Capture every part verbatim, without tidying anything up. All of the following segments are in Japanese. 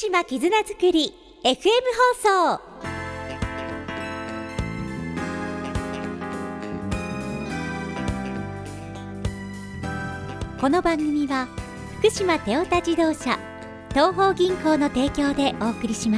島絆づくり エフエム 放送。この番組は福島テオタ自動車東邦銀行の提供でお送りします。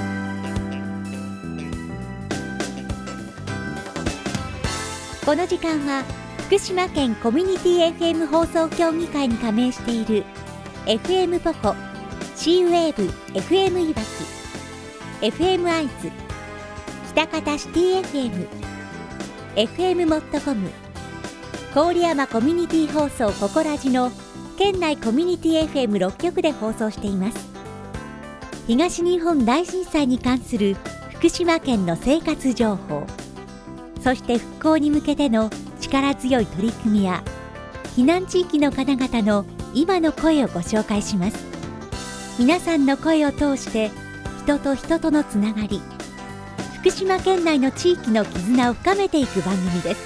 この時間は福島県コミュニティ エフエム 放送協議会に加盟している エフエム ポコ、シーウェーブ エフエム いわき、エフエム アイズ、喜多方シティ エフエム、エフエム モットコム、郡山コミュニティ放送ココラジの県内コミュニティ エフエムろっ 局で放送しています。東日本大震災に関する福島県の生活情報、そして復興に向けての力強い取り組みや避難地域の方々の今の声をご紹介します。皆さんの声を通して人と人とのつながり、福島県内の地域の絆を深めていく番組です。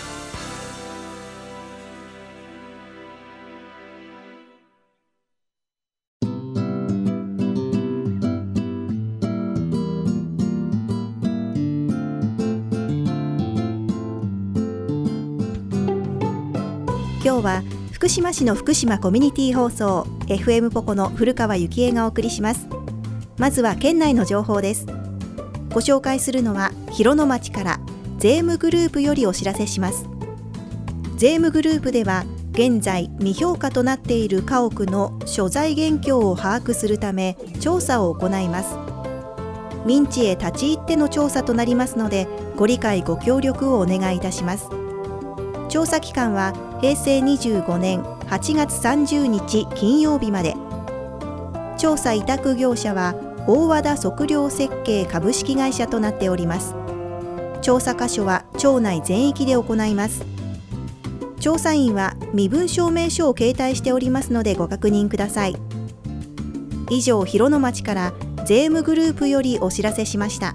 今日は福島市の福島コミュニティ放送 エフエム ポコの古川幸恵がお送りします。まずは県内の情報です。ご紹介するのは広野町からゼームグループよりお知らせします。ゼームグループでは現在未評価となっている家屋の所在現況を把握するため調査を行います。民地へ立ち入っての調査となりますのでご理解ご協力をお願いいたします。調査期間はへいせいにじゅうごねんはちがつさんじゅうにち金曜日まで。調査委託業者は大和田測量設計株式会社となっております。調査箇所は町内全域で行います。調査員は身分証明書を携帯しておりますのでご確認ください。以上、広野町からゼームグループよりお知らせしました。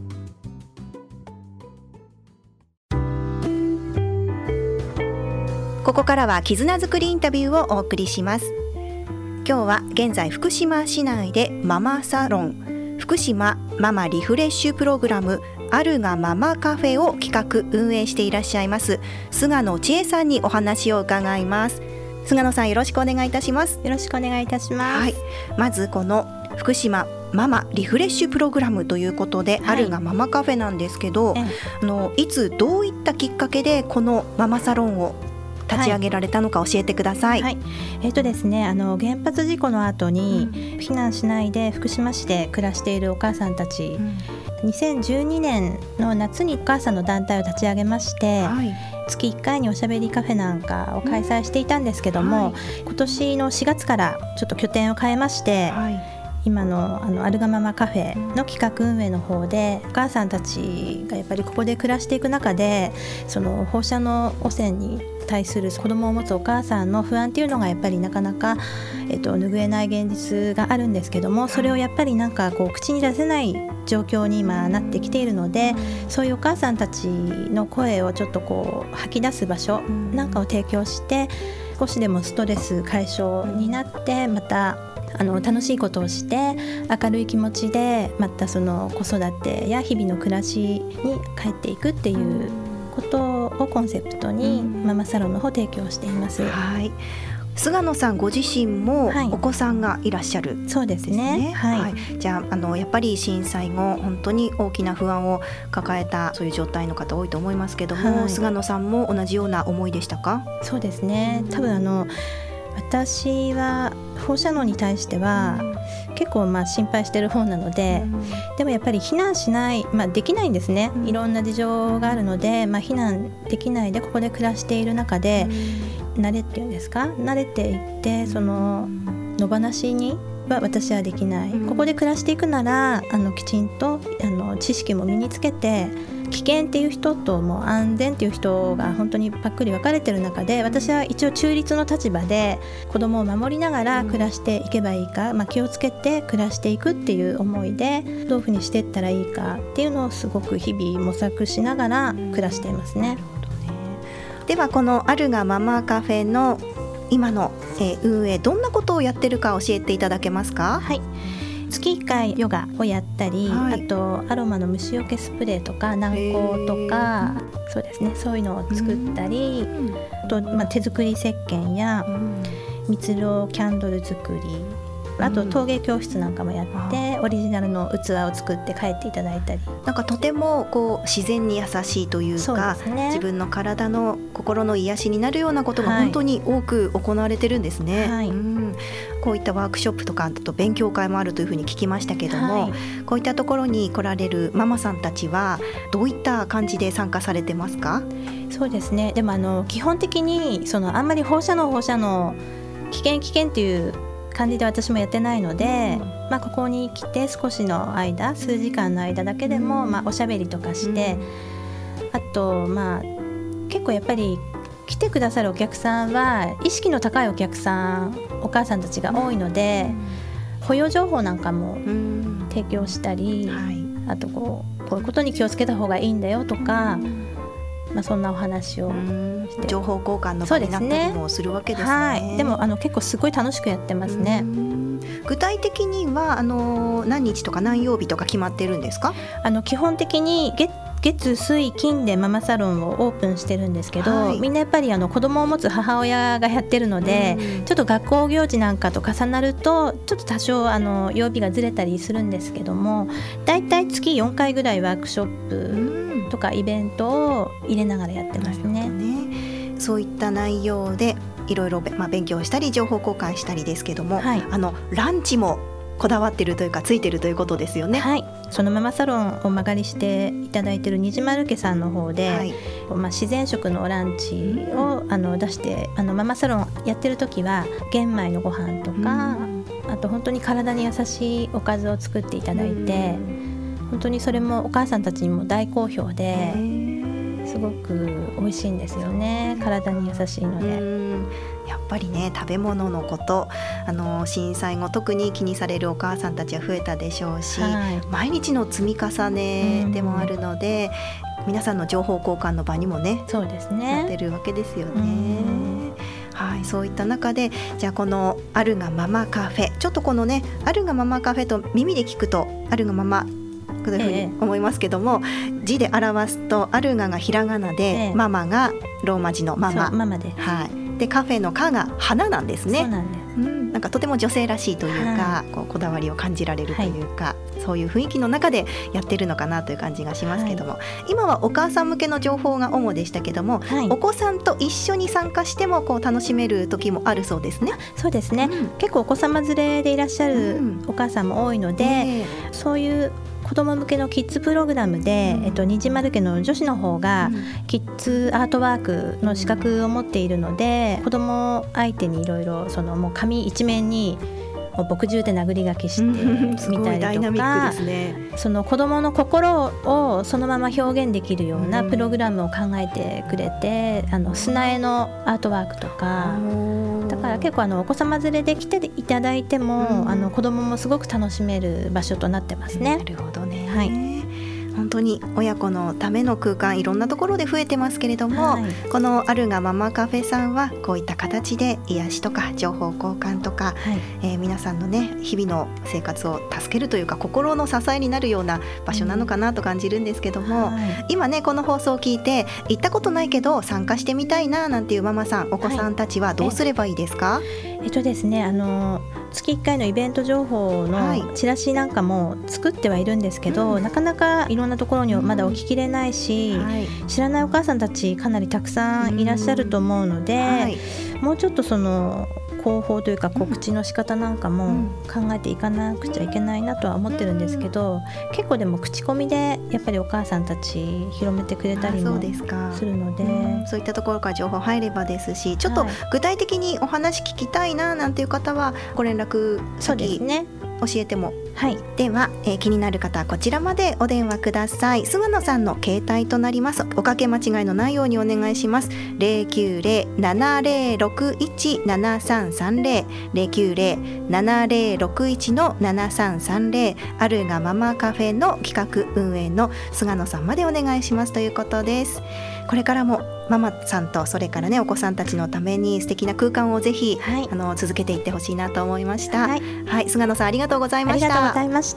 ここからは絆づくりインタビューをお送りします。今日は現在福島市内でママサロン福島ママリフレッシュプログラムあるがママカフェを企画運営していらっしゃいます菅野千恵さんにお話を伺います。菅野さん、よろしくお願いいたします。 よろしくお願いいたします。 はい、まずこの福島ママリフレッシュプログラムということで、はい、あるがママカフェなんですけど、えあのいつどういったきっかけでこのママサロンを立ち上げられたのか教えてください。 はいはい、えーとですね、あの原発事故の後に、うん、避難しないで福島市で暮らしているお母さんたち、うん、にせんじゅうにねんの夏にお母さんの団体を立ち上げまして、はい、月いっかいにおしゃべりカフェなんかを開催していたんですけども、うんはい、今年のしがつからちょっと拠点を変えまして、はい今 の, あのアルガママカフェの企画運営の方でお母さんたちがやっぱりここで暮らしていく中でその放射能汚染に対する子供を持つお母さんの不安っていうのがやっぱりなかなか、えっと、拭えない現実があるんですけども、それをやっぱりなんかこう口に出せない状況に今なってきているので、そういうお母さんたちの声をちょっとこう吐き出す場所なんかを提供して少しでもストレス解消になってまたあの楽しいことをして明るい気持ちでまたその子育てや日々の暮らしに帰っていくっていうことをコンセプトにママサロンの方提供しています。 はい、菅野さんご自身もお子さんがいらっしゃる、はい、 そうですね、はいはい、 じゃあ、あのやっぱり震災後本当に大きな不安を抱えたそういう状態の方多いと思いますけども、はい、菅野さんも同じような思いでしたか？ そうですね、多分あの私は放射能に対しては結構まあ心配してる方なので、でもやっぱり避難しない、まあ、できないんですね。いろんな事情があるので、まあ、避難できないでここで暮らしている中で慣れっていうんですか、慣れていってその野放しには私はできない。ここで暮らしていくならあのきちんとあの知識も身につけて危険っていう人ともう安全っていう人が本当にパックリ分かれてる中で、私は一応中立の立場で子供を守りながら暮らしていけばいいか、まあ、気をつけて暮らしていくっていう思いでどういうふうにしていったらいいかっていうのをすごく日々模索しながら暮らしていますね。 ではこのあるがママカフェの今の、えー、運営どんなことをやってるか教えていただけますか？ はい、 月いっかいヨガをやったり、はい、あとアロマの虫除けスプレーとか軟膏とか、そうですね、そういうのを作ったり、あと、まあ、手作り石鹸や蜜ろキャンドル作り、あと陶芸教室なんかもやって、うん、オリジナルの器を作って帰っていただいたり、 なんかとてもこう自然に優しいというか、う、ね、自分の体の心の癒しになるようなことが本当に多く行われてるんですね、はい、うん、こういったワークショップとかあと勉強会もあるというふうに聞きましたけども、はい、こういったところに来られるママさんたちはどういった感じで参加されてますか？ そうですね、でもあの基本的にそのあんまり放射能放射能危険危険っていう感じで私もやってないので、うん、まあ、ここに来て少しの間、数時間の間だけでも、うん、まあ、おしゃべりとかして、うん、あと、まあ、結構やっぱり来てくださるお客さんは意識の高いお客さん、お母さんたちが多いので、うん、保養情報なんかも提供したり、うん、はい、あとこう、こういうことに気をつけた方がいいんだよとか、うん、まあ、そんなお話をして、 情報交換の場になったりもするわけですね。 はい、でもあの結構すごい楽しくやってますね。 具体的にはあの何日とか何曜日とか決まってるんですか？ あの基本的に月月水金でママサロンをオープンしてるんですけど、はい、みんなやっぱりあの子供を持つ母親がやってるので、うん、ちょっと学校行事なんかと重なるとちょっと多少あの曜日がずれたりするんですけども、だいたい月よんかいぐらいワークショップとかイベントを入れながらやってますね。 ね、そういった内容でいろいろ、まあ、勉強したり情報交換したりですけども、はい、あのランチもこだわってるというかついてるということですよね。 はい、そのママサロンを間借りしていただいている虹丸家さんの方で、はい、まあ、自然食のランチを、うん、あの出してあのママサロンやってる時は玄米のご飯とか、うん、あと本当に体に優しいおかずを作っていただいて、うん、本当にそれもお母さんたちにも大好評ですごく美味しいんですよね。体に優しいので、うん、 やっぱりね、食べ物のこと、あの震災後特に気にされるお母さんたちは増えたでしょうし、はい、毎日の積み重ねでもあるので、うん、皆さんの情報交換の場にもね、 そうですね、 なってるわけですよね。はい、そういった中でじゃあこのアルガママカフェ、ちょっとこのねアルガママカフェと耳で聞くとアルガママというふうに思いますけども、ええ、字で表すとアルガがひらがなで、ええ、ママがローマ字のママ、 ママで、 はい、でカフェのカが花なんですね。 そうなんです、 うん、なんかとても女性らしいというか、はい、こうこだわりを感じられるというか、はい、そういう雰囲気の中でやってるのかなという感じがしますけども、はい、今はお母さん向けの情報が主でしたけども、はい、お子さんと一緒に参加してもこう楽しめる時もあるそうですね。 そうですね、うん、結構お子様連れでいらっしゃるお母さんも多いので、うん、えー、そういう子ども向けのキッズプログラムで、うん、えっと、虹丸家の女子の方が、うん、キッズアートワークの資格を持っているので、子ども相手にいろいろそのもう紙一面に墨汁で殴り書きしてみたりとか、すごいダイナミックですね。その子どもの心をそのまま表現できるようなプログラムを考えてくれて、あの砂絵のアートワークとか、だから結構あのお子様連れで来ていただいても、あの子どももすごく楽しめる場所となってますね。 なるほどね、 はい、 本当に親子のための空間、いろんなところで増えてますけれども、はい、このアルガママカフェさんはこういった形で癒しとか情報交換とか、はい、えー、皆さんのね日々の生活を助けるというか心の支えになるような場所なのかなと感じるんですけども、はい、今ねこの放送を聞いて行ったことないけど参加してみたいななんていうママさん、お子さんたちはどうすればいいですか？はい、 ええっとですね、あの月いっかいのイベント情報のチラシなんかも作ってはいるんですけど、はい、なかなかいろんなところにまだ置ききれないし、うん、はい、知らないお母さんたちかなりたくさんいらっしゃると思うので、うん、はい、もうちょっとその広報というか告知の仕方なんかも考えていかなくちゃいけないなとは思ってるんですけど、結構でも口コミでやっぱりお母さんたち広めてくれたりもするので、 うん、そういったところから情報入ればですし、ちょっと具体的にお話聞きたいななんていう方はご連絡先教えても、はい、では、えー、気になる方はこちらまでお電話ください。菅野さんの携帯となります。おかけ間違いのないようにお願いします。ゼロきゅうゼロ ななゼロろくいち ななさんさんゼロ ゼロきゅうゼロ ななゼロろくいち ななさんさんゼロ、アルガママカフェの企画運営の菅野さんまでお願いしますということです。 これからもママさんとそれからねお子さんたちのために素敵な空間をぜひ、はい、あの続けていってほしいなと思いました。はい、はい、菅野さんありがとうございました。 ありがとうございました。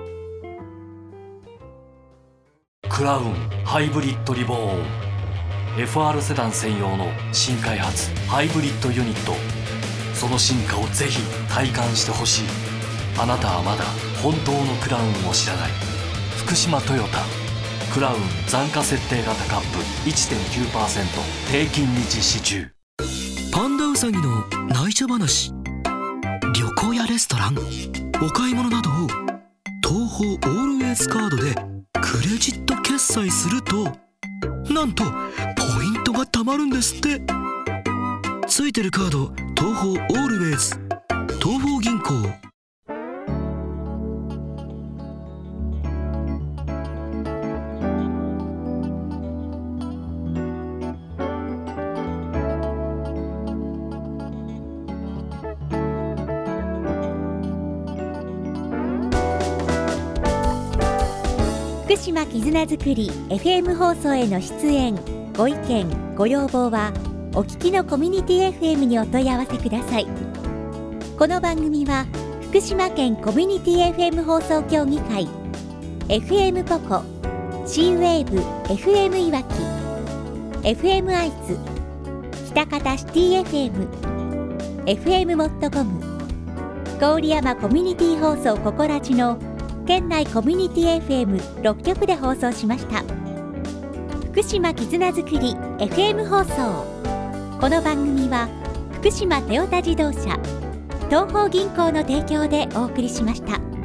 クラウンハイブリッドリボーン エフアール セダン専用の新開発ハイブリッドユニット、その進化をぜひ体感してほしい。あなたはまだ本当のクラウンを知らない。福島トヨタクラウン残価設定型カップ いってんきゅうパーセント 低金利実施中。 パンダウサギの内緒話、旅行やレストラン、お買い物などを東宝オールウェイズカードでクレジット決済すると、なんとポイントが貯まるんですって。ついてるカード東宝オールウェイズ、東宝銀行。 福島絆づくり エフエム 放送への出演ご意見ご要望はお聞きのコミュニティ エフエム にお問い合わせください。この番組は福島県コミュニティ エフエム 放送協議会 エフエム ポコ C ウェーブ エフエム いわき エフエム アイズ北方シティ エフエム エフエム モットコム郡山コミュニティ放送ココラジの県内コミュニティ エフエムろっ 局で放送しました。福島絆づくり エフエム 放送。この番組は福島トヨタ自動車、東邦銀行の提供でお送りしました。